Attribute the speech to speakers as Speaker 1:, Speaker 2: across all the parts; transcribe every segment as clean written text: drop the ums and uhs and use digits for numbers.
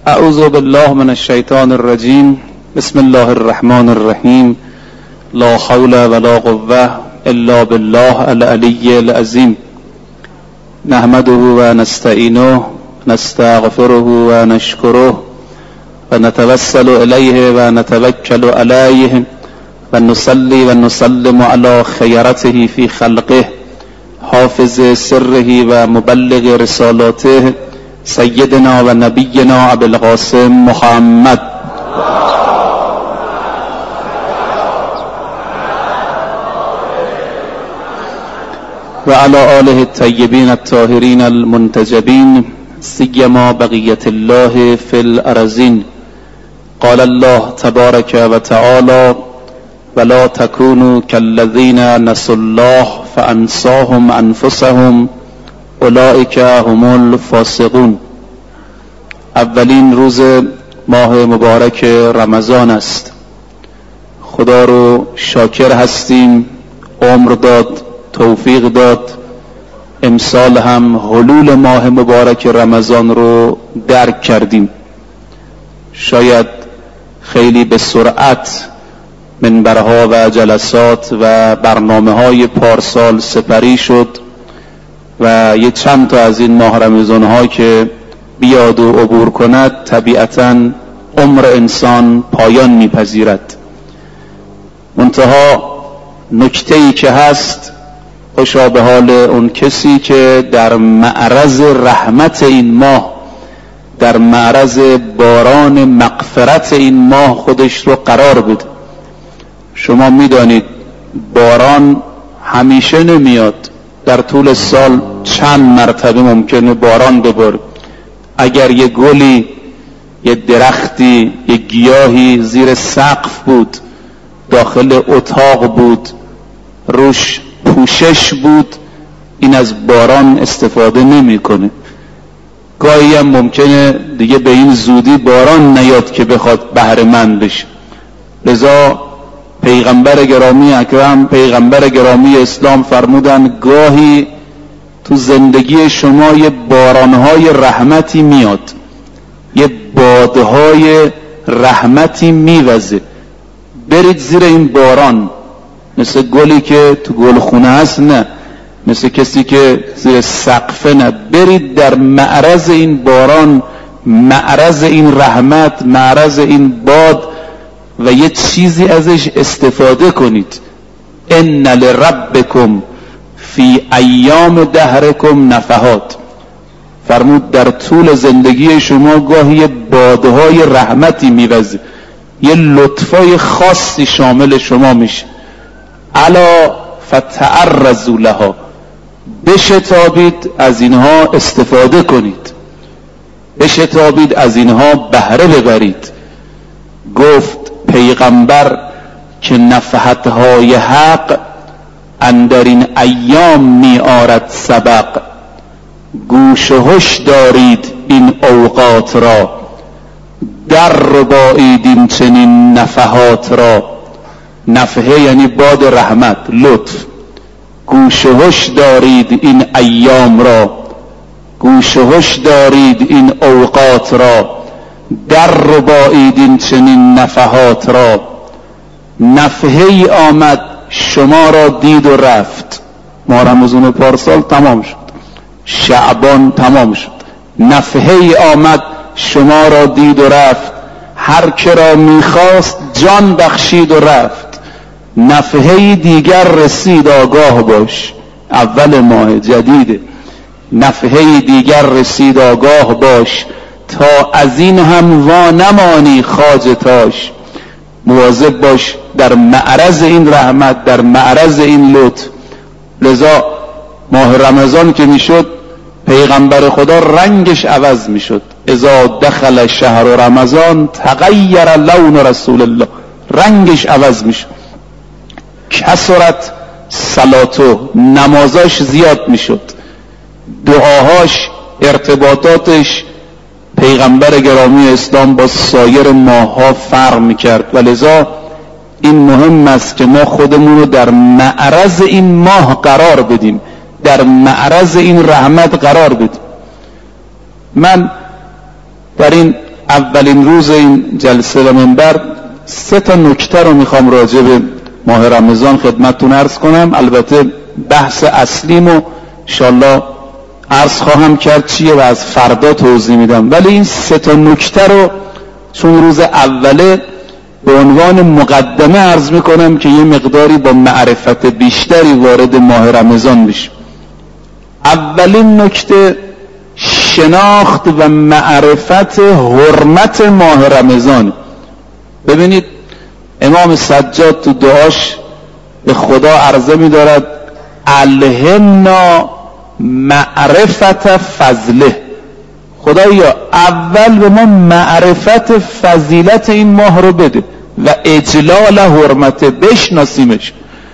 Speaker 1: اعوذ بالله من الشیطان الرجیم. بسم الله الرحمن الرحیم. لا حول ولا قوة الا بالله العلی العظیم. نحمده و نستعینه نستغفره و نشکره و نتوسل الیه و نتوکل علیه و نصلی و نسلم علی خیرته فی خلقه حافظ سره و مبلغ رسالاته سیدنا و نبینا ابوالقاسم محمد و علی آله الطیبین الطاهرین المنتجبین سیما بقیت الله فی الارضین. قال الله تبارک و تعالی ولا تکونوا كالذین نسوا الله فانساهم انفسهم اولئک هم الفاسقون. اولین روز ماه مبارک رمضان است. خدا رو شاکر هستیم، عمر داد، توفیق داد. امسال هم حلول ماه مبارک رمضان رو درک کردیم. شاید خیلی به سرعت منبرها و جلسات و برنامه‌های پارسال سپری شد و یه چند تا از این ماه رمضان‌ها که بیاد و عبور کند طبیعتاً عمر انسان پایان میپذیرد. منتها نکته‌ای که هست، خوشا به حال اون کسی که در معرض رحمت این ماه، در معرض باران مغفرت این ماه خودش رو قرار بده. شما میدانید باران همیشه نمیاد، در طول سال چند مرتبه ممکنه باران بباره. اگر یه گلی، یه درختی، یه گیاهی زیر سقف بود، داخل اتاق بود، روش پوشش بود، این از باران استفاده نمیکنه. گاهی هم ممکنه دیگه به این زودی باران نیاد که بخواد بهره مند بشه. لذا پیغمبر گرامی اکرم، پیغمبر گرامی اسلام فرمودن گاهی تو زندگی شما یه بارانهای رحمتی میاد، یه بادهای رحمتی میوزه. برید زیر این باران، مثل گلی که تو گلخونه هست نه، مثل کسی که زیر سقفه نه. برید در معرض این باران، معرض این رحمت، معرض این باد و یه چیزی ازش استفاده کنید. ان لربکم فی ایام دهرکم نفحات. فرمود در طول زندگی شما گاهی بادهای رحمتی میوزه، یه لطفای خاصی شامل شما میشه. الا فتعرضوا لها، بشتابید از اینها استفاده کنید، بشتابید از اینها بهره ببرید. گفت پیغمبر که نفحتهای حق اندر این ایام می آرد سبق. گوش و هوش دارید این اوقات را، در ربایید این چنین نفحات را. نفحه یعنی باد رحمت، لطف. گوش و هوش دارید این ایام را، گوش و هوش دارید این اوقات را، در ربایید این چنین نفحات را. نفحه ای آمد شما را دید و رفت. ماه رمضان پارسال تمام شد، شعبان تمام شد. نفحه ای آمد شما را دید و رفت، هر که را میخواست جان بخشید و رفت. نفحه دیگر رسید آگاه باش، اول ماه جدیده. نفحه دیگر رسید آگاه باش، تا از این هم وانمانی خواجتاش. مواظب باش در معرض این رحمت، در معرض این لطف. لذا ماه رمضان که میشد پیغمبر خدا رنگش عوض میشد. اذا دخل شهر رمضان تغیر لون رسول الله، رنگش عوض میشد. کثرت صلاتو، نمازاش زیاد میشد، دعاهاش، ارتباطاتش پیغمبر گرامی اسلام با سایر ماه‌ها فرق میکرد. و لذا این مهم است که ما خودمون رو در معرض این ماه قرار بدیم، در معرض این رحمت قرار بدیم. من در این اولین روز این جلسه و منبر 3 نکته رو میخوام راجع به ماه رمضان خدمتتون عرض کنم. البته بحث اصلیمو انشالله عرض خواهم کرد چیه و از فردا توضیح میدم، ولی این 3 نکته رو چون روز اوله به عنوان مقدمه عرض میکنم که یه مقداری با معرفت بیشتری وارد ماه رمضان بشیم. اولین نکته شناخت و معرفت حرمت ماه رمضان. ببینید امام سجاد تو دعاش به خدا عرضه می‌دارد الهمنا معرفت فضله. خدایا اول به ما معرفت فضیلت این ماه رو بده و اجلال حرمت، بشناسیمش.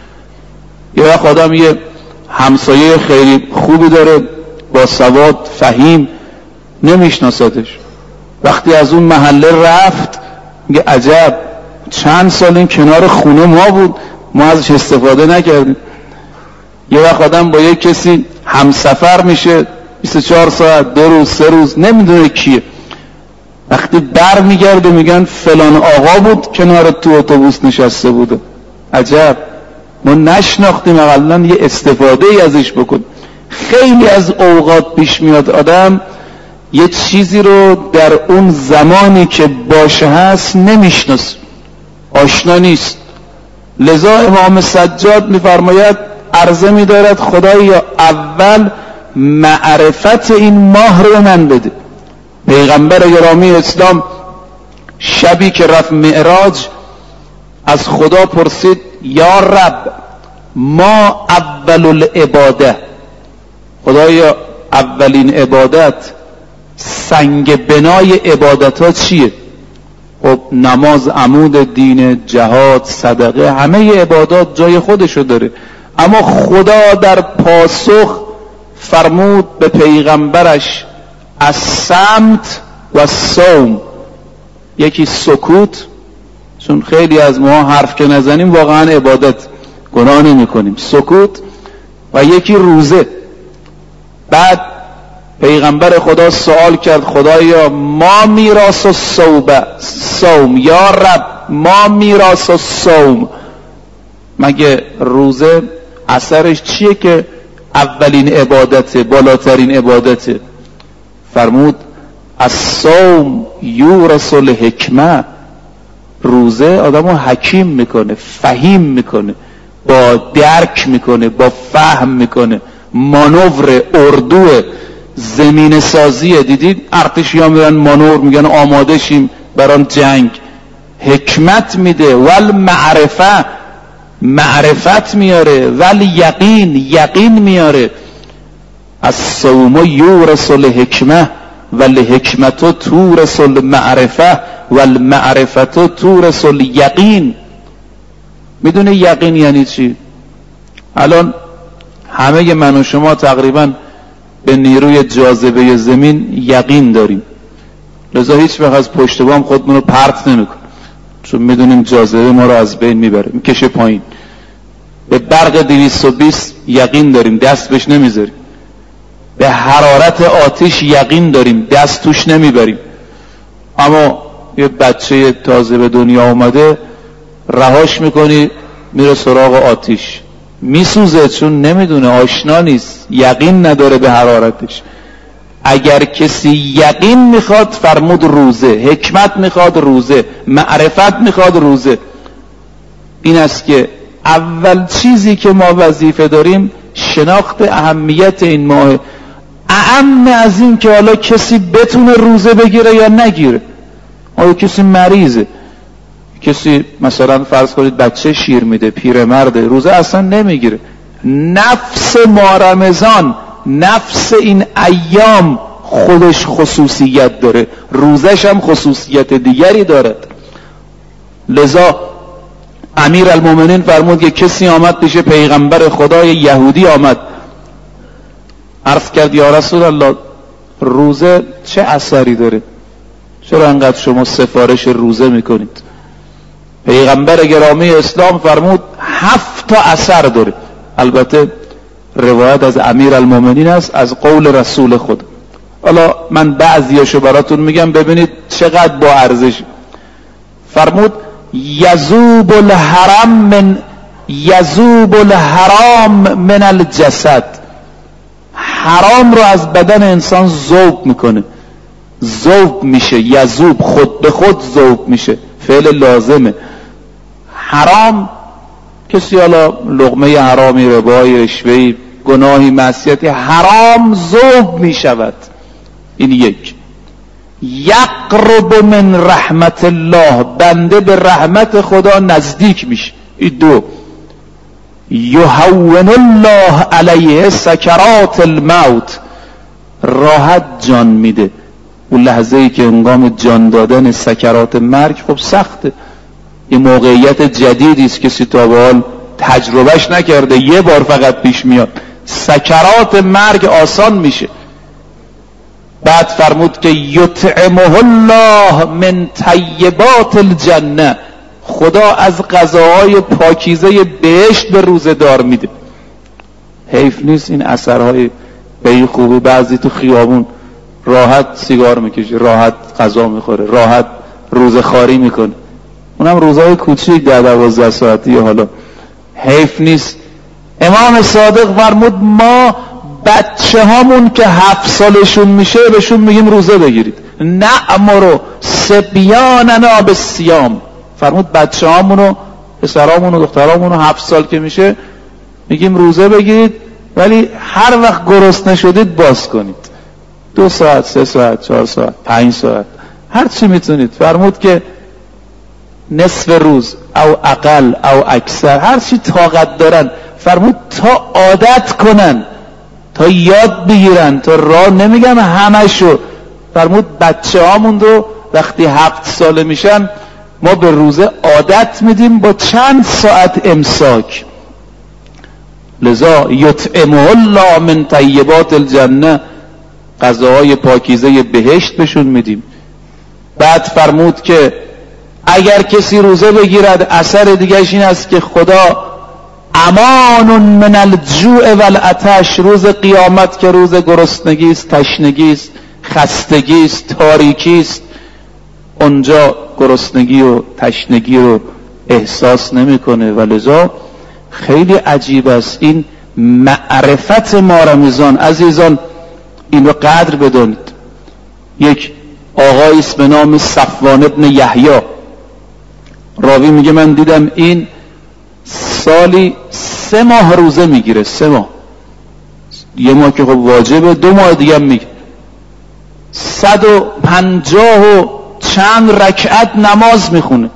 Speaker 1: یه وقت آدم یه همسایه خیلی خوبی داره با سواد فهیم، نمیشناسدش، وقتی از اون محله رفت میگه عجب چند سال این کنار خونه ما بود ما ازش استفاده نکردیم. یه وقت آدم با یه کسی همسفر میشه 24 ساعت 2 روز 3 روز نمیدونه کیه، وقتی بر میگرده میگن فلان آقا بود کنار تو اتوبوس نشسته بوده. عجب ما نشناختیم، اقلا یه استفاده ای ازش بکن. خیلی از اوقات پیش میاد آدم یه چیزی رو در اون زمانی که باشه هست نمیشناسه، آشنا نیست. لذا امام سجاد میفرماید عرضه میدارد خدایا اول معرفت این ماه رو من بده. پیغمبر گرامی اسلام شبی که رفت معراج از خدا پرسید یا رب ما اول العباده، خدایا اولین عبادت سنگ بنای عبادت ها چیه؟ خب نماز عمود دین، جهاد، صدقه، همه عبادات جای خودشو داره، اما خدا در پاسخ فرمود به پیغمبرش از صمت و صوم. یکی سکوت، چون خیلی از ما حرف که نزنیم واقعا عبادت گناه نمی کنیم، سکوت، و یکی روزه. بعد پیغمبر خدا سوال کرد خدایا ما میراث الصوم، یا رب ما میراث الصوم، مگه روزه اثرش چیه که اولین عبادته، بالاترین عبادته؟ فرمود الصوم یورث الحکمه، روزه آدمو حکیم میکنه، فهیم میکنه، با درک میکنه، با فهم میکنه، مانور، اردو، زمین سازیه. دیدید ارتشی ها میرن مانور، میگن آماده شیم بران جنگ. حکمت میده، ول معرفه، معرفت میاره، ول یقین میاره. الصوم یورث الحکمه والحکمت تورث المعرفه والمعرفه تورث الیقین. میدونه یقین یعنی چی؟ الان همه من و شما تقریبا به نیروی جاذبه زمین یقین داریم، لذا هیچ وقت از پشت بام خودمون رو پرت نمیکنیم، چون میدونیم جاذبه ما رو از بین میبره، میکشه پایین. به برق 220 یقین داریم، دست بهش نمیذاریم. به حرارت آتش یقین داریم، دست توش نمیبریم. اما یه بچه تازه به دنیا اومده رهاش میکنی میره سراغ آتش، میسوزه، چون نمیدونه، آشنا نیست، یقین نداره به حرارتش. اگر کسی یقین میخواد فرمود روزه، حکمت میخواد روزه، معرفت میخواد روزه. این است که اول چیزی که ما وظیفه داریم شناخت اهمیت این ماه. اهم از این که حالا کسی بتونه روزه بگیره یا نگیره. آیا کسی مریضه، کسی مثلا فرض کنید بچه شیر میده، پیرمرده، روزه اصلا نمیگیره. نفس ماه رمضان، نفس این ایام خودش خصوصیت داره، روزش هم خصوصیت دیگری دارد. لذا امیر المومنین فرمود که کسی آمد پیش پیغمبر خدای، یهودی آمد، عرض کرد یا رسول الله روزه چه اثری داره؟ چرا انقدر شما سفارش روزه میکنید؟ پیغمبر گرامی اسلام فرمود 7 تا اثر داره. البته روایت از امیر المومنین است، از قول رسول خود. حالا من بعضیاشو براتون میگم ببینید چقدر با ارزش. فرمود یذوب الحرام من الجسد، حرام رو از بدن انسان ذوب میکنه، ذوب میشه، یذوب خود به خود ذوب میشه، فعل لازمه. حرام کسی حالا لقمه حرامی، ربایی، رشوهی، گناهی، معصیتی، حرام ذوب میشود. این یک. یقرب من رحمت الله، بنده به رحمت خدا نزدیک میشه. این دو. یهون الله علیه سکرات الموت، راحت جان میده. اون لحظه ای که هنگام جان دادن سکرات مرگ، خب سخته، یه موقعیت جدیدی است کسی تا به حال تجربهش نکرده، یه بار فقط پیش میاد. سکرات مرگ آسان میشه. بعد فرمود که یطعمه الله من طیبات الجنه، خدا از غذاهای پاکیزه بهشت به روزه دار میده. حیف نیست این اثرهای به این خوبی. بعضی تو خیابون راحت سیگار میکشه، راحت غذا میخوره، راحت روزه خواری میکنه، اونم روزهای کوچیک 10-12 ساعتی. حالا حیف نیست. امام صادق فرمود ما بچه هامون که 7 سالشون میشه بهشون میگیم روزه بگیرید. نأمر صبیاننا بالصیام، فرمود بچه هامونو، پسرامونو، دخترامونو 7 سال که میشه میگیم روزه بگیرید، ولی هر وقت گرسنه شدید باز کنید. 2 ساعت، 3 ساعت، 4 ساعت، 5 ساعت، هر چی میتونید. فرمود که نصف روز او اقل او اکثر، هر چی طاقت دارن. فرمود تا عادت کنن، تا یاد بگیرن، تا راه نمیگم همشو. فرمود بچه هامون رو وقتی 7 ساله میشن ما به روزه عادت میدیم با چند ساعت امساک. لذا یطعمه الله من طیبات الجنه، غذاهای پاکیزه بهشت بهشون میدیم. بعد فرمود که اگر کسی روزه بگیرد اثر دیگرش این است که خدا امان من الجوع والعطش، روز قیامت که روز گرسنگی است، تشنگی است، خستگی است، تاریکی است، اونجا گرسنگی و تشنگی رو احساس نمیکنه. ولذا خیلی عجیب است این معرفت ماه رمضان. عزیزان این رو قدر بدونید. یک آقایی است به نام صفوان ابن یحیی، راوی میگه من دیدم این سالی 3 ماه روزه میگیره. 3 ماه، 1 ماه که خب واجبه، 2 ماه دیگه هم میگیره. 150 و چند رکعت نماز میخونه،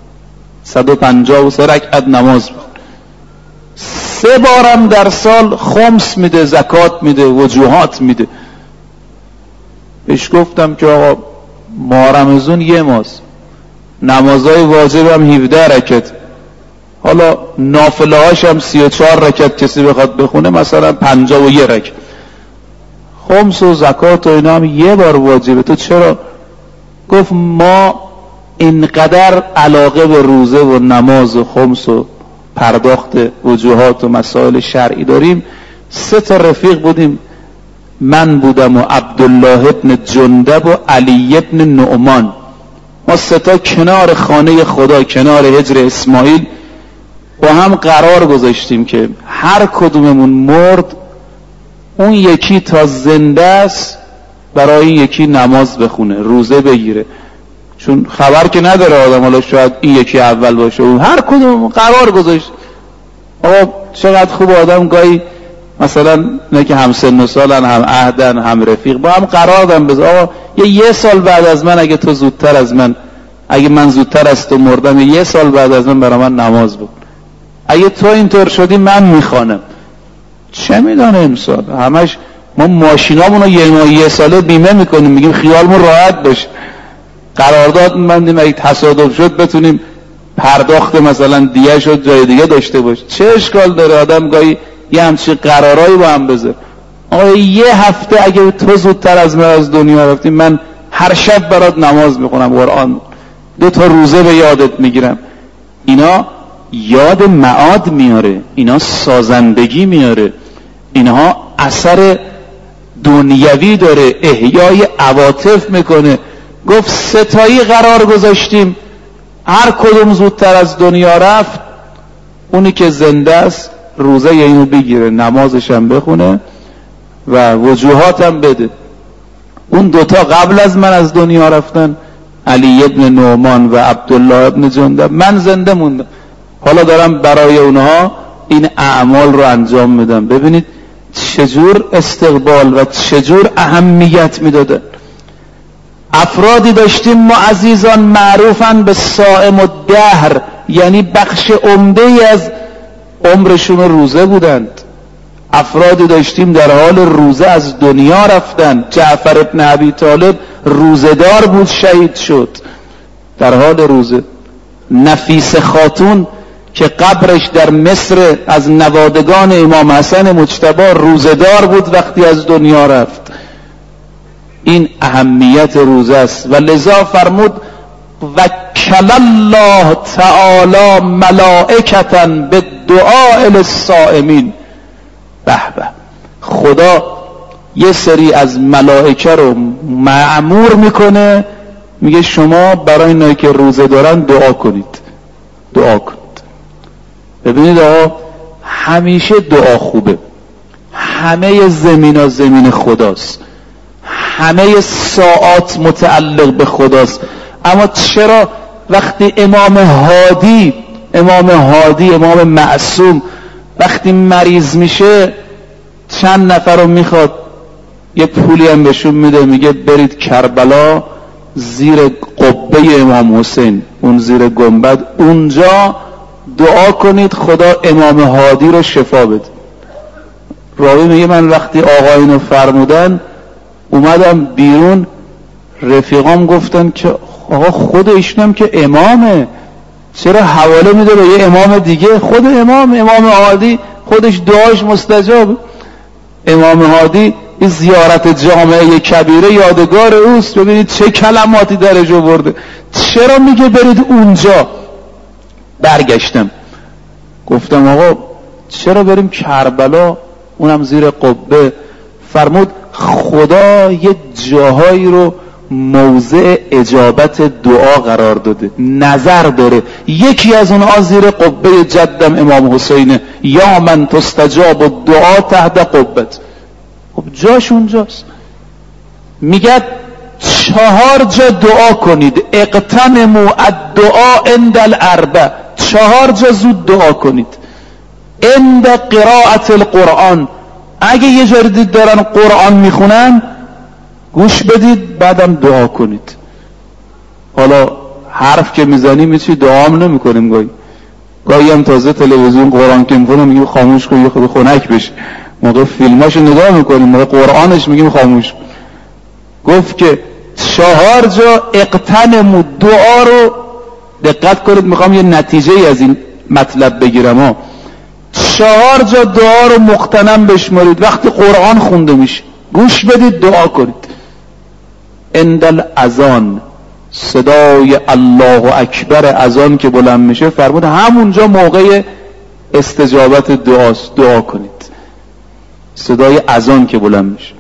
Speaker 1: 153 رکعت نماز میخونه. 3 بارم در سال خمس میده، زکات میده، وجوهات میده. بهش گفتم که آقا ماه رمضان 1 ماه، نمازهای واجب هم 17 رکعت، حالا نافله هاش هم 34 رکعت کسی بخواد بخونه مثلا 51 رکعت، خمس و زکات و اینا هم 1 بار واجبه، تو چرا؟ گفت ما اینقدر علاقه به روزه و نماز و خمس و پرداخت وجوهات و مسائل شرعی داریم. 3 تا رفیق بودیم، من بودم و عبدالله ابن جندب و علی ابن نعمان. ما 3 تا کنار خانه خدا، کنار حجر اسماعیل با هم قرار گذاشتیم که هر کدوممون مرد اون یکی تا زنده است برای این یکی نماز بخونه، روزه بگیره. چون خبر که نداره آدم، حالا شاید این یکی اول باشه. اون هر کدوم قرار گذاشت. آقا چقدر خوب آدم گاهی مثلا نه که هم سن و سالن، هم عهدن، هم رفیق، با هم قرار دادن بذار آقا 1 سال بعد از من اگه تو زودتر از من، اگه من زودتر از تو مردم 1 سال بعد از من برای من نماز بکن. اگه تو اینطور شدی من میخوانم. چه میدانه امسال همش ما ماشینامونو 1 ساله بیمه میکنیم، میگیم خیالمون راحت باشه، قرارداد می‌بندیم اگه تصادف شد بتونیم پرداخت مثلا دیگه شد جای دیگه داشته باشه. چه اشکال داره آدم گاهی یه همچین قرارایی با هم بذاره؟ آقا 1 هفته اگه تو زودتر از من از دنیا رفتی من هر شب برات نماز میخونم، قرآن 2 تا روزه به یادت میگیرم. اینا یاد معاد میاره، اینا سازندگی میاره، اینها اثر دنیوی داره، احیای عواطف میکنه. گفت ستایی قرار گذاشتیم، هر کدوم زودتر از دنیا رفت اونی که زنده است روزه اینو بگیره، نمازش هم بخونه و وجوهاتم بده. اون دوتا قبل از من از دنیا رفتن، علی ابن نعمان و عبدالله ابن جندب. من زنده موندم، حالا دارم برای اونها این اعمال رو انجام میدم. ببینید چجور استقبال و چجور اهمیت میداده. افرادی داشتیم ما عزیزان معروفن به صائم الدهر، یعنی بخش عمده از عمرشون روزه بودند. افرادی داشتیم در حال روزه از دنیا رفتن. جعفر ابن ابی طالب روزه‌دار بود، شهید شد در حال روزه. نفیس خاتون که قبرش در مصر از نوادگان امام حسن مجتبی روزه‌دار بود وقتی از دنیا رفت. این اهمیت روزه است و لذا فرمود وکل الله تعالی ملائکةً بالدعاء للصائمین. به به، خدا یه سری از ملائکه رو مأمور میکنه، میگه شما برای اینایی که روزه دارن دعا کنید، دعا کنید. ببینید آقا، همیشه دعا خوبه. همه زمین زمین خداست، همه ساعات متعلق به خداست. اما چرا وقتی امام معصوم وقتی مریض میشه چند نفر رو میخواد یه پولی هم بهشون میده، میگه برید کربلا زیر قبه امام حسین، اون زیر گنبد، اونجا دعا کنید خدا امام هادی رو شفا بده. راوی میگه من وقتی آقا اینو فرمودن اومدم بیرون، رفیقام گفتن که آقا خود ایشونم که امامه، چرا حواله میده به یه امام دیگه؟ خود امام هادی خودش دعاش مستجاب. امام هادی این زیارت جامعه کبیره یادگار اوست. ببینید چه کلماتی درجا برده. چرا میگه برید اونجا؟ برگشتم گفتم آقا چرا بریم کربلا، اونم زیر قبه؟ فرمود خدا یه جاهایی رو موضع اجابت دعا قرار داده، نظر داره. یکی از اونها زیر قبه جدم امام حسینه، یا من تستجاب الدعا تحت قبت. خب جاش اونجاست. میگه 4 جا دعا کنید، اقتنموا الدعاء عند الاربع. 4 جا زود دعا کنید. عند قراءت القرآن، اگه یه جا دید دارن قرآن میخونن گوش بدید، بعدم دعا کنید. حالا حرف که میزنی میتونی دعا هم نمیکنیم، گاهی هم تازه تلویزیون قرآن که میخونه میگیم خاموش کن یه خود خنک بشه، موقع فیلماشو نگاه میکنیم، موقع قرآنش میگیم خاموش. گفت که 4 جا اقتنموا، دعا رو دقت کنید، میخوام یه نتیجه از این مطلب بگیرم 4 جا دعا رو مقتنم بشمارید. وقتی قرآن خونده میشه گوش بدید، دعا کنید. عند الاذان، صدای الله اکبر اذان که بلند میشه، فرمود همونجا موقع استجابت دعاست، دعا کنید. صدای اذان که بلند میشه.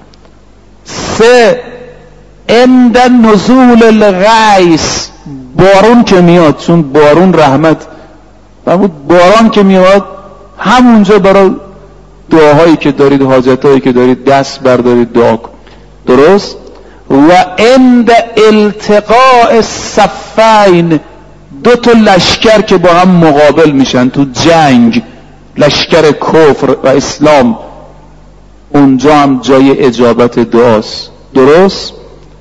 Speaker 1: 3 عند نزول الغیث، بارون که میاد، چون بارون رحمت، فرمود باران که میاد همونجا برای دعاهایی که دارید، حاجتهایی که دارید دست بردارید دعا کن. درست؟ و عند التقاء الصفین، 2 تا لشکر که با هم مقابل میشن تو جنگ، لشکر کفر و اسلام، اونجا هم جای اجابت دعاست. درست؟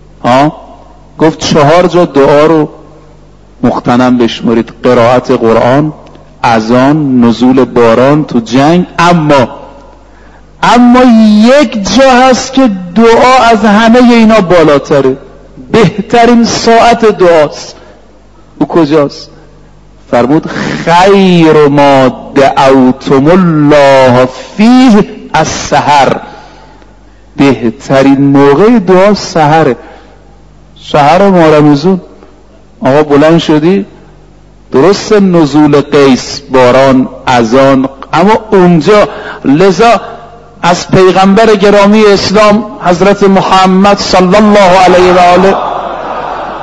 Speaker 1: گفت 4 جا دعا رو مقتنم بشمارید، قرائت قرآن، اذان، نزول باران، تو جنگ. اما یک جا هست که دعا از همه اینا بالاتره، بهترین ساعت دعاست. او کجاست؟ فرمود خیر ما دعوتم الله فیه السحر، بهترین موقع دعا سحره. سحر مارمزون، آقا بلند شدی، درست نزول قیس، باران، اذان، اما اونجا لذا از پیغمبر گرامی اسلام حضرت محمد صلی الله علیه و آله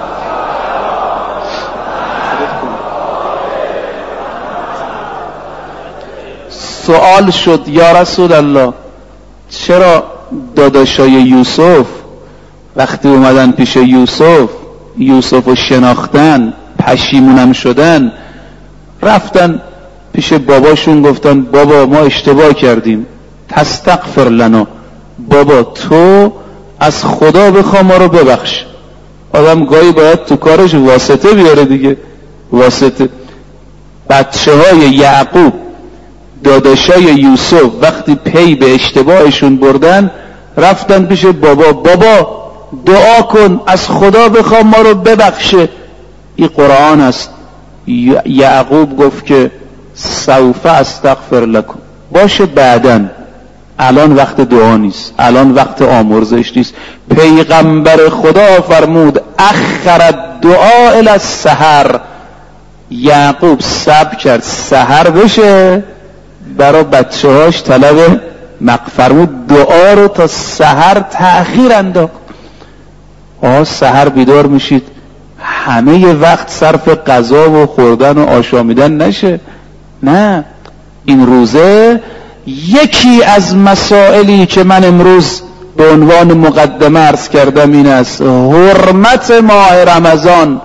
Speaker 1: سوال شد یا رسول الله چرا داداشای یوسف وقتی اومدن پیش یوسف رو شناختن، پشیمونم شدن، رفتن پیش باباشون گفتن بابا ما اشتباه کردیم، تستغفر لنا، بابا تو از خدا بخوا ما رو ببخش. آدم گاهی باید تو کارش واسطه بیاره دیگه، واسطه. بچه های یعقوب داداشای یوسف وقتی پی به اشتباهشون بردن رفتن پیش بابا دعا کن از خدا بخوا ما رو ببخشه. این قرآن است. یعقوب گفت که سوف استغفر لکم، باشه بعدن، الان وقت دعا نیست، الان وقت آمرزش نیست. پیغمبر خدا فرمود اخر دعا الی السحر. یعقوب صبر کرد سحر بشه برای بچه هاش طلب فرمود دعا رو تا سحر تأخیر انداخت. سحر بیدار میشید همه وقت صرف غذا و خوردن و آشامیدن نشه، نه، این روزه یکی از مسائلی که من امروز به عنوان مقدمه عرض کردم این است: حرمت ماه رمضان،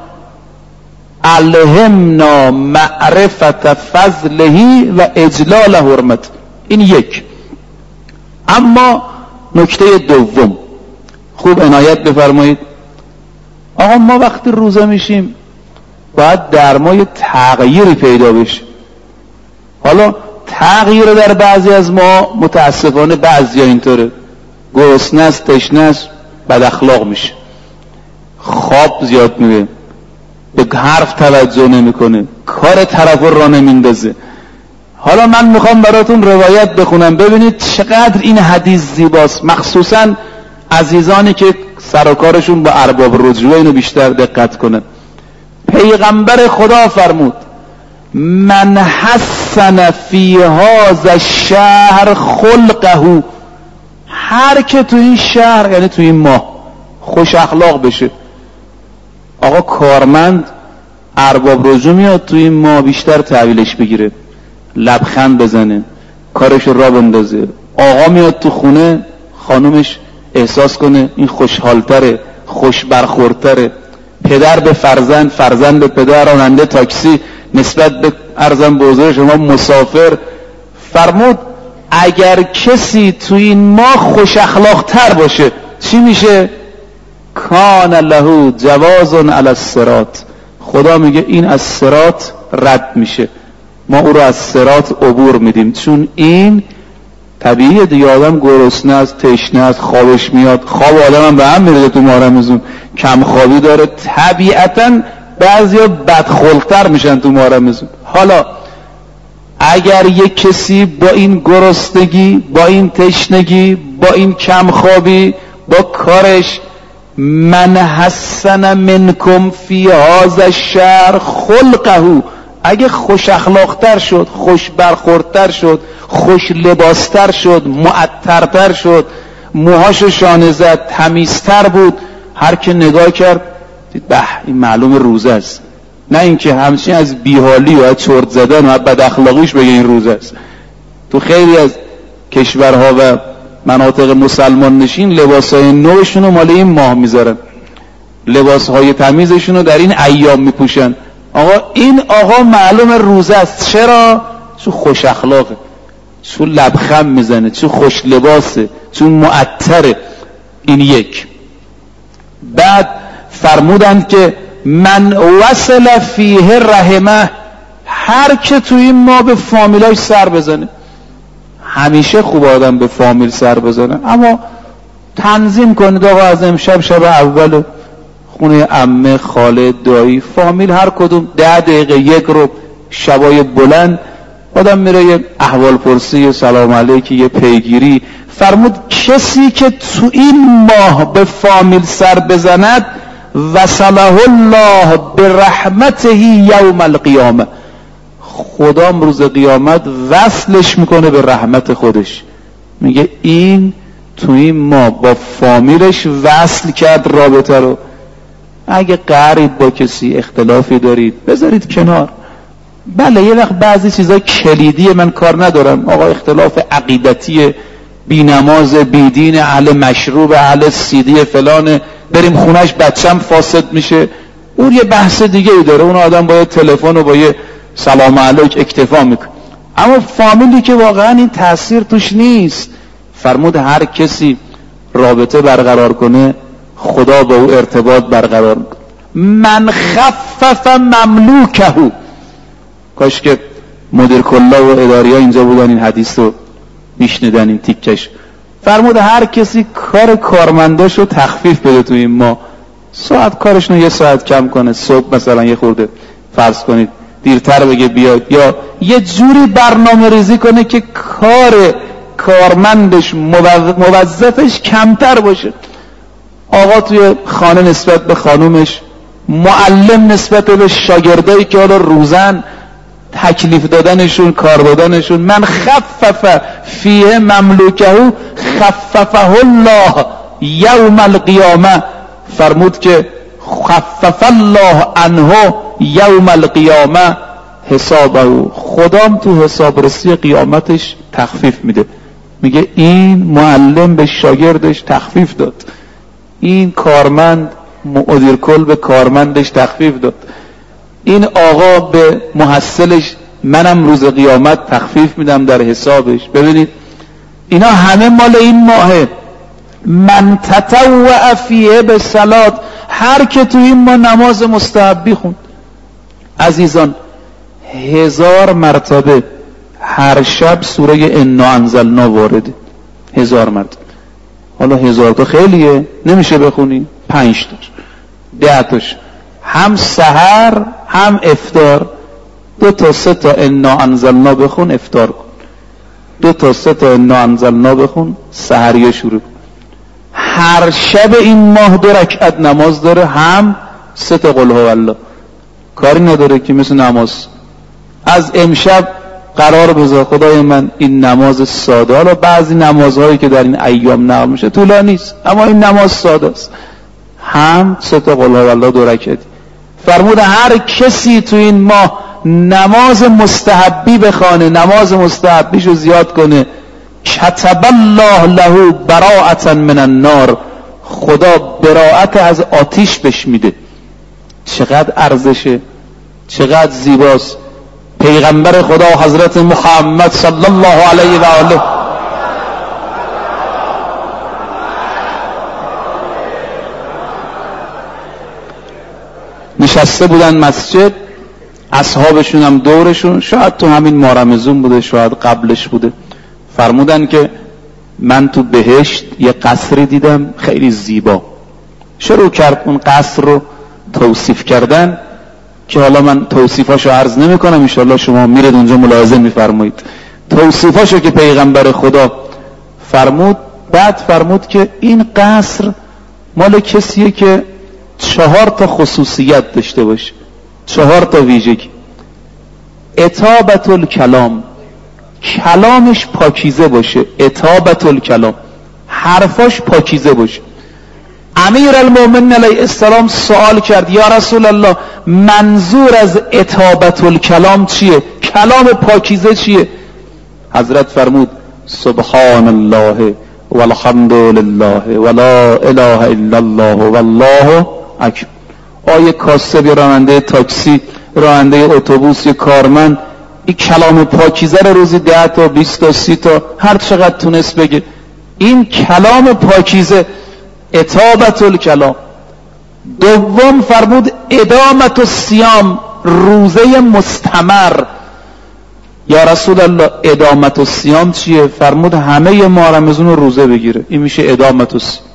Speaker 1: الهمنا معرفت فضله و اجلال حرمت. این یک. اما نکته دوم خوب عنایت بفرمایید. آقا ما وقتی روزه میشیم باید در ما یه تغییری پیدا بشه. حالا تغییر در بعضی از ما متاسفانه بعضی ها اینطوره، گرسنه است، تشنه است، بد اخلاق میشه، خواب زیاد میره، به حرف توجه نمیکنه، کار طرف را نمیندازه. حالا من میخوام براتون روایت بخونم ببینید چقدر این حدیث زیباست، مخصوصا عزیزانی که سرکارشون با ارباب رجوع اینو بیشتر دقت کنن. پیغمبر خدا فرمود من حسن فی هذا الشهر خلقه، هر که تو این شهر یعنی تو این ماه خوش اخلاق بشه. آقا کارمند ارباب رجوع میاد تو این ماه بیشتر تحویلش بگیره، لبخند بزنه، کارش را بندازه. آقا میاد تو خونه خانومش احساس کنه این خوشحالتره، خوش برخوردتره. پدر به فرزند، فرزند به پدر، راننده تاکسی نسبت به ارزم به حضور شما مسافر. فرمود اگر کسی تو این ماه خوش اخلاق تر باشه چی میشه؟ کان له جواز علی الصراط. خدا میگه این از صراط رد میشه، ما او رو از صراط عبور میدیم. چون این طبیعیه دیگه، آدم گرسنه است، تشنه است، خوابش میاد، خواب آدم هم به هم میره تو ماه رمضان، کم خوابی داره، طبیعتا بعضیا بدخلق‌تر میشن تو ماه رمضان. حالا اگر یک کسی با این گرسنگی، با این تشنگی، با این کم خوابی، با کارش من حسن منکم فی هذا الشهر خلقه، اگه خوش اخلاقتر شد، خوش برخوردتر شد، خوش لباستر شد، معطرتر شد، موهاشو شانه زد، تمیزتر بود، هر که نگاه کرد دید به این معلوم روزه است. نه اینکه همچین از بیحالی و از چرت زدن و از بد اخلاقیش بگه این روزه است. تو خیلی از کشورها و مناطق مسلمان نشین لباسهای نوشون رو مال این ماه میذارن، لباسهای تمیزشون رو در این ایام میپوشن. آقا این آقا معلوم روزه است. چرا؟ چون خوش اخلاقه، چون لبخند میزنه، چون خوش لباسه، چون معطره. این یک. بعد فرمودند که من وصل فیه رحمه، هر که تو این ما به فامیلاش سر بزنه. همیشه خوب آدم به فامیل سر بزنه، اما تنظیم کنید آقا از امشب شب اول خونه عمه، خاله، دایی، فامیل هر کدوم 10 دقیقه، 1 رو شبای بلند آدم میره یه احوال پرسی، یه سلام علیکی، یه پیگیری. فرمود کسی که تو این ماه به فامیل سر بزند وصله الله برحمته یوم القیامه، خدا روز قیامت وصلش میکنه به رحمت خودش. میگه این تو این ماه با فامیلش وصل کرد رابطه رو. اگه قرید با کسی اختلافی دارید بذارید کنار، بله یه وقت بعضی چیزا کلیدی من کار ندارم، آقا اختلاف عقیدتی، بی نماز، بی دین، اهل مشروب، اهل سیدی فلان، بریم خونش بچم فاسد میشه، اون یه بحث دیگه ای داره، اون آدم با یه تلفن و با یه سلام علیک اکتفا میکنه. اما فامیلی که واقعا این تأثیر توش نیست، فرمود هر کسی رابطه برقرار کنه خدا با او ارتباط برقرار میکنه. من خفف مملوکه، کاش که مدیر کلا و اداری ها اینجا بودن این حدیث رو میشنیدن این تیکش. فرمود هر کسی کار کارمنداش رو تخفیف بده تو این ماه، ساعت کارشون یه ساعت کم کنه، صبح مثلا یه خورده فرض کنید دیرتر بگه بیاد، یا یه جوری برنامه ریزی کنه که کار کارمندش موظفش کمتر باشه. آقا توی خانه نسبت به خانومش، معلم نسبت به شاگردایی که حالا روزن تکلیف دادنشون، کار دادنشون. من خفف فیه مملوکه خففه الله یوم القیامه، فرمود که خفف الله عنه یوم القیامه حسابه، خدام تو حسابرسی قیامتش تخفیف میده. میگه این معلم به شاگردش تخفیف داد، این کارمند مدیر کل به کارمندش تخفیف داد، این آقا به محصلش، منم روز قیامت تخفیف میدم در حسابش. ببینید اینا همه مال این ماهه. من تطوع فیه به صلات، هر که تو این ماه نماز مستحبی خوند. عزیزان 1000 مرتبه هر شب سوره انا انزلنا وارده، 1000 مرتبه. حالا 1000 تا خیلیه، نمیشه بخونی 5 تاش 10 تاش، هم سحر هم افطار، 2 تا 3 تا انا انزلنا بخون، افطار کن، 2 تا 3 تا انا انزلنا بخون، سحریه شروع کن. هر شب این ماه 2 رکعت نماز داره، هم 3 تا قل هو الله. کاری نداره که مثل نماز از امشب قرار بذار خدای من این نماز ساده، حالا بعضی نمازهایی که در این ایام نقل میشه طولانی است، اما این نماز ساده است، هم 3 تا قل هو الله 2 رکعتی. فرمود هر کسی تو این ماه نماز مستحبی بخوانه، نماز مستحبیشو زیاد کنه، کتب الله له براءة من النار، خدا براءت از آتش بهش میده. چقدر ارزشه، چقدر زیباست. پیغمبر خدا حضرت محمد صلی الله علیه و آله نشسته بودن مسجد، اصحابشون هم دورشون، شاید تو همین ماه رمضان بوده، شاید قبلش بوده. فرمودن که من تو بهشت یه قصری دیدم خیلی زیبا. شروع کرد اون قصر رو توصیف کردن که حالا من توصیفاشو عرض نمی کنم، انشاءالله شما میرید اونجا ملاحظه میفرمایید توصیفاشو که پیغمبر خدا فرمود. بعد فرمود که این قصر مال کسیه که 4 تا خصوصیت داشته باشه، 4 تا ویژگی. عتابت الکلام، کلامش پاکیزه باشه، عتابت الکلام، حرفاش پاکیزه باشه. امیر المؤمنین علیه السلام سوال کرد یا رسول الله منظور از عتابت الکلام چیه؟ کلام پاکیزه چیه؟ حضرت فرمود سبحان الله والحمد لله ولا اله الا الله والله اکبر. آیه کاسب، راننده تاکسی، راننده اتوبوس، کارمند، این کلام پاکیزه رو روزی 10 تا 20 تا 30 تا هر چقدر تونست بگه. این کلام پاکیزه، عتابت الکلام. دوم فرمود ادامت الصیام، روزه مستمر. یا رسول الله ادامت الصیام چیه؟ فرمود همه ماه رمضان رو روزه بگیره، این میشه ادامت الصیام.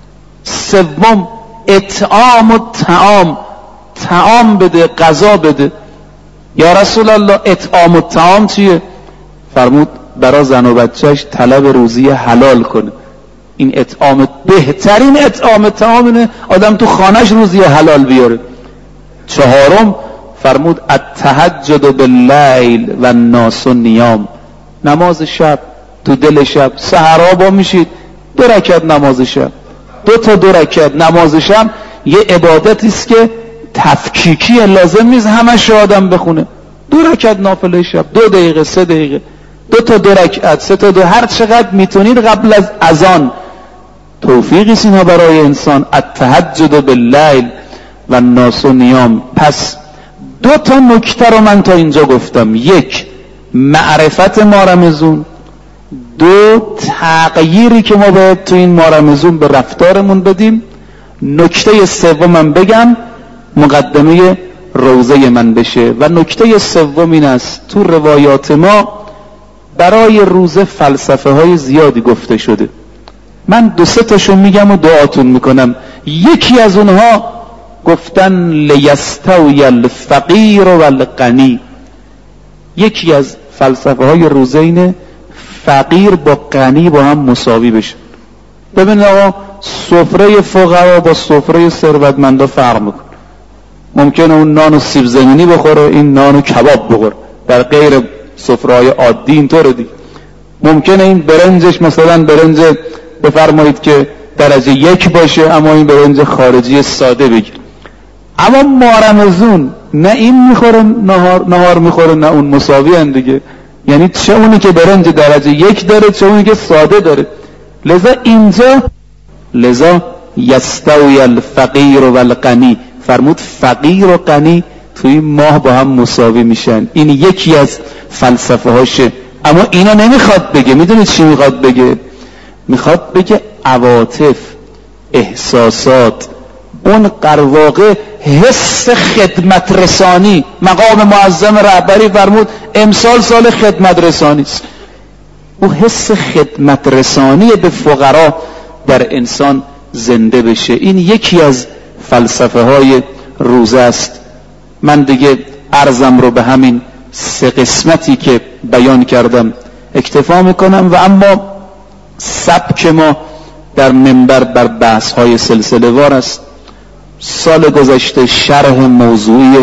Speaker 1: سوم اطعام الطعام، طعام بده، غذا بده. یا رسول الله اطعام الطعام چیه؟ فرمود برای زن و بچهش طلب روزی حلال کنه. این اطعام، بهترین اطعام طعام اینه آدم تو خانهش روزی حلال بیاره. چهارم فرمود التهجد باللیل و الناس نیام، نماز شب تو دل شب. سحرها با میشید 2 رکعت نماز شب، 2 تا 2 رکعت نماز شب یه عبادتی است که تفکیکی لازم نیست همش آدم بخونه. 2 رکعت نافله شب، 2 دقیقه 3 دقیقه، 2 تا 2 رکعت 3 تا 2، هر چقدر میتونید قبل از اذان. توفیقی اینا برای انسان. التهجد باللیل و الناس نیام. پس 2 تا نکته رو من تا اینجا گفتم: 1 معرفت ماه رمضان، 2 تغییری که ما باید تو این ماه رمضان به رفتارمون بدیم. نکته سومم بگم مقدمه روزه من بشه. و نکته سوم این است: تو روایات ما برای روزه فلسفه های زیادی گفته شده. من 2-3 تاشو میگم و دعاتون میکنم. یکی از اونها گفتن لیستوی الفقیر و الغنی. یکی از فلسفه های روزه اینه فقیر با غنی با هم مساوی بشه. ببینید آقا، سفره فقرا با سفره ثروتمندا فرق میکنه. ممکنه اون نان و سیب زمینی بخوره، این نان و کباب بخوره. در غیر سفره‌های عادی اینطوره دیگه. ممکنه این برنجش مثلا برنج بفرمایید که درجه 1 باشه، اما این برنج خارجی ساده بگیر. اما ماه رمضان نه این میخوره نهار میخوره نه اون، مساوی ان دیگه. یعنی چه اونی که برنج درجه 1 داره، چه اونی که ساده داره. لذا یستوی الفقیر و الغنی، فرمود فقیر و غنی توی ماه با هم مساوی میشن. این یکی از فلسفه هاشه. اما اینا نمیخواد بگه. میدونید چی میخواد بگه؟ میخواد بگه عواطف، احساسات، اون قرواقع حس خدمت رسانی. مقام معظم رهبری فرمود امسال سال خدمت رسانی است. او حس خدمت رسانی به فقرا در انسان زنده بشه. این یکی از فلسفه های روزه است. من دیگه عرضم رو به همین 3 قسمتی که بیان کردم اکتفا میکنم. و اما سبک ما در منبر بر بحث های سلسله وار است. سال گذشته شرح موضوعی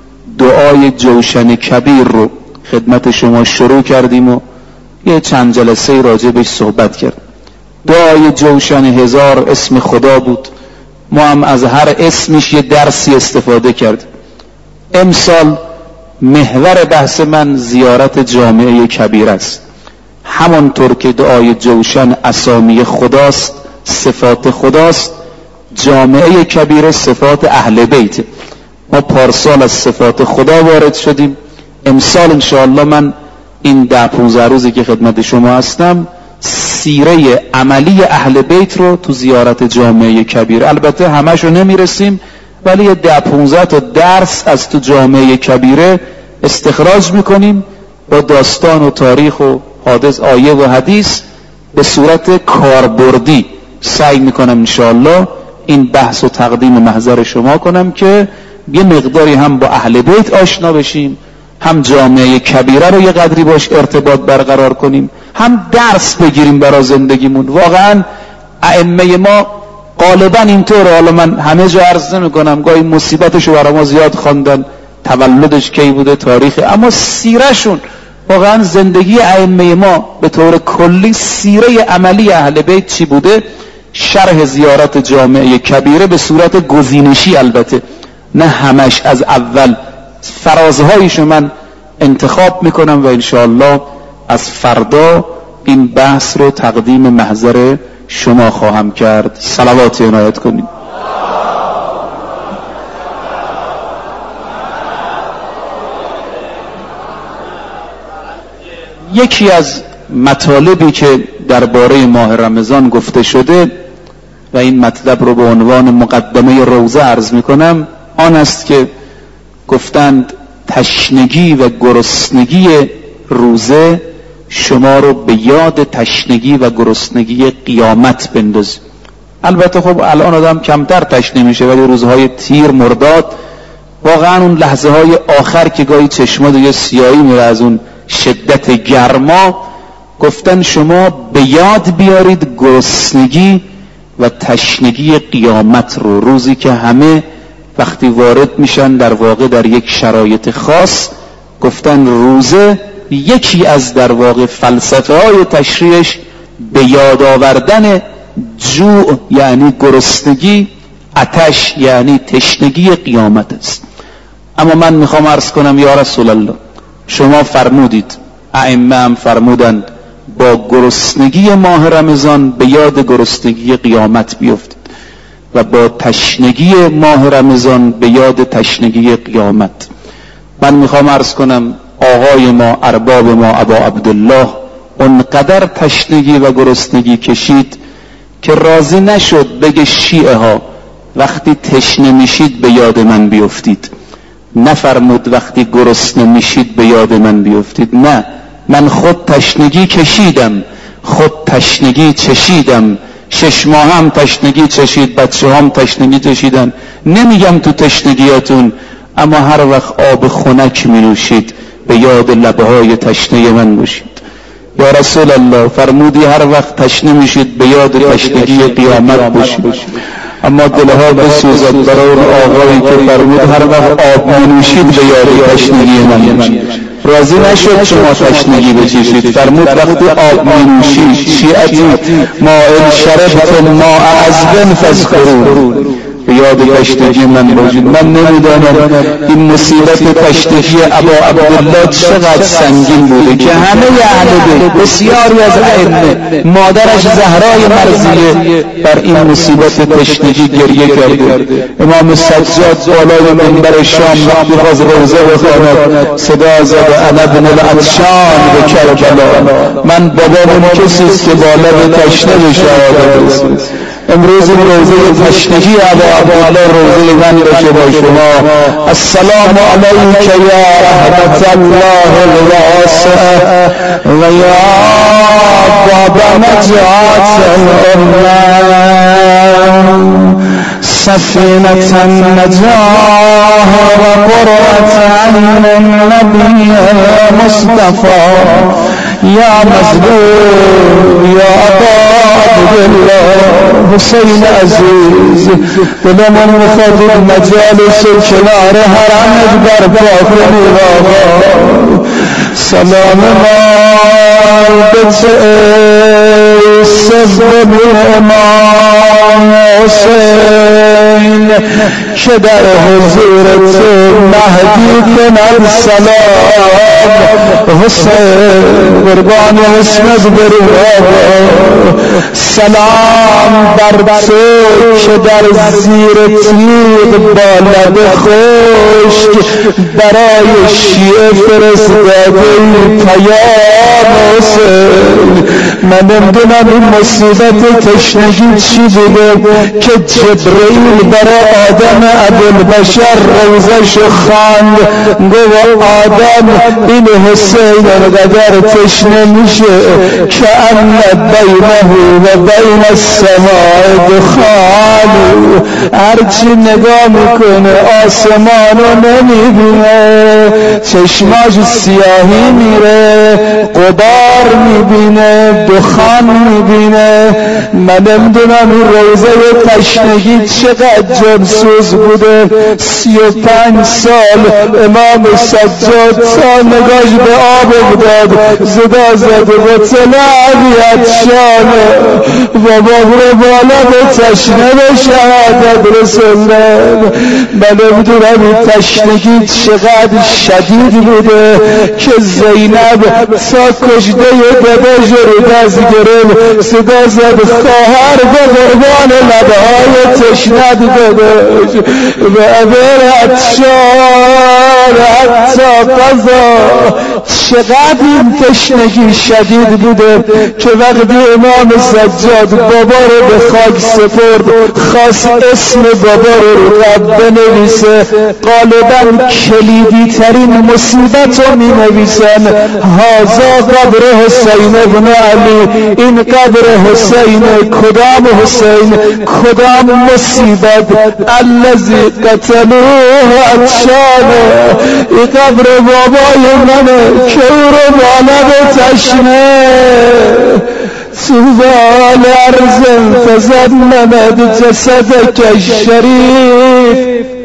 Speaker 1: دعای جوشن کبیر رو خدمت شما شروع کردیم و یه چند جلسه راجع بهش صحبت کردیم. دعای جوشن 1000 اسم خدا بود. ما هم از هر اسمش یه درسی استفاده کردیم. امسال محور بحث من زیارت جامعه کبیر است. همانطور که دعای جوشن اسامی خداست، صفات خداست، جامعه کبیر صفات اهل بیت. ما پارسال از صفات خدا وارد شدیم. امسال انشاءالله من این 10-15 روزی که خدمت شما هستم سیره عملی اهل بیت رو تو زیارت جامعه کبیر، البته همشو نمیرسیم ولی 10-15 تا درس از تو جامعه کبیره استخراج میکنیم با داستان و تاریخ و حادث، آیه و حدیث به صورت کاربردی. سعی میکنم انشاءالله این بحث و تقدیم محضر شما کنم که یه مقداری هم با اهل بیت آشنا بشیم، هم جامعه کبیره رو یه قدری باش ارتباط برقرار کنیم، هم درس بگیریم برای زندگیمون. واقعا ائمه ما غالبا اینطوره. حالا من همه جا عرض نمی‌کنم، گاهی مصیبتشو برای ما زیاد خواندن، تولدش کی بوده، تاریخ، اما سیرهشون، واقعا زندگی ائمه ما به طور کلی، سیره عملی اهل بیت چی بوده. شرح زیارت جامعه کبیره به صورت گزینشی، البته نه همش از اول، فرازهایشو من انتخاب میکنم و انشاءالله از فردا این بحث رو تقدیم محضر شما خواهم کرد. صلوات عنایت کنید. یکی از مطالبی که درباره ماه رمضان گفته شده و این مطلب رو به عنوان مقدمه روزه عرض میکنم، آن است که گفتند تشنگی و گرسنگی روزه شما رو به یاد تشنگی و گرسنگی قیامت بندازه. البته خب الان آدم کمتر تشنه میشه، ولی روزهای تیر، مرداد، واقعا اون لحظه های آخر که گاهی چشما دیگه سیاهی میره از اون شدت گرما، گفتن شما به یاد بیارید گرسنگی و تشنگی قیامت رو. روزی که همه وقتی وارد میشن در واقع در یک شرایط خاص، گفتن روزه یکی از در واقع فلسفه های تشریعش به یاد آوردن جوع یعنی گرسنگی، عطش یعنی تشنگی قیامت است. اما من میخوام عرض کنم یا رسول الله، شما فرمودید، ائمه هم فرمودند با گرسنگی ماه رمضان به یاد گرسنگی قیامت بیفتید و با تشنگی ماه رمضان به یاد تشنگی قیامت. من میخوام عرض کنم آقای ما، ارباب ما، ابا عبدالله اونقدر تشنگی و گرسنگی کشید که راضی نشد بگه شیعه ها وقتی تشنه میشید به یاد من بیفتید. نفرمود وقتی گرسنه میشید به یاد من بیفتید. نه، من خود تشنگی کشیدم، خود تشنگی چشیدم، 6 ماه هم تشنگی چشید، بچه هم تشنگی چشیدن. نمیگم تو تشنگیاتون، اما هر وقت آب خنک می نوشید به یاد لبهای تشنه من باشید. یا رسول الله فرمودی هر وقت تشنه میشید به یاد تشنگی قیامت باشید. اما دلها بسوزد برای اون آقایی که فرمود هر وقت آب می نوشید به یاد تشنگی من باشید. راضی نشد شما تشنگی بچشید، فرمود وقتی آب می نوشید شیعتی مائل شربتم ماء عذب فاذکرون به یاد تشنگی من باشید. من نمیدانم این مصیبت تشنگی ابا عبدالله چقدر سنگین بوده که همه اهل بیت، بسیاری از ائمه، مادرش زهرای مرضیه بر این مصیبت تشنگی گریه کرده. امام سجاد بالای منبر شام وقتی خواست روزه بخواند صدا زد انا ابن العطشان به کربلا، من بابام کسی است که بالا به تشنه به شهادت رسید. امروز روزه تشنگی ابا عبدالله روزه من باشه با شما. السلام علیک یا رحمت الله الواسع و یا باب نجات الامه سفینة النجاح و قرة عین النبی مصطفى یا مظلوم یا ابا عبدالله حسین عزیز، دلمون میخواد مجالس کنار حرمت برپا کنی بابا. سلام ما به سبب امام حسین که در حضورت مهدی کند سلام حسین قربان اسمت برو بابا. سلام بر تو که در زیر تیغ با لب خشک برای شیعه فرستاده پیام حسین. من نمیدونم این مصیبت تشنگی چی بوده که جبرئیل برای آدم ابوالبشر روزش خواند، گفت آدم این حسین قدر تشنه میشه که ان بینه و بین السماء دخان، هرچی نگاه میکنه آسمانو نمیبینه، چشماش سیاهی میره، غبار میبینه، دخان میبینه. من نمیدونم این روزه تشنگی چقدر جنسوز بوده. 35 سال امام سجاد تا نگاش به آب افتاد زدا زده و طلعیت شانه بابا برو بالا به تشنه به شهادت رسولن. من نمیدونم این تشنگی چقدر شدید بوده که زینب تا کشته داداش رو دست گرفت صدا زد خواهر به قربان لبهای تشنه داداش و ابر عطشان حتی قضا. چقدر این تشنگی شدید بوده که وقتی امام سجاد بابا رو به خاک سپرد خواست اسم بابا رو بنویسه. غالبا کلیدی ترین مصیبت رو می نویسن هازا قبر حسین ابن علی، این قبر حسین کدام حسین کدام مصیبت الذی قتلوه عطشانه، این قبر بابای منه که او رو بالا به تشنه طوبى لأرض فزممت جسدك الشريف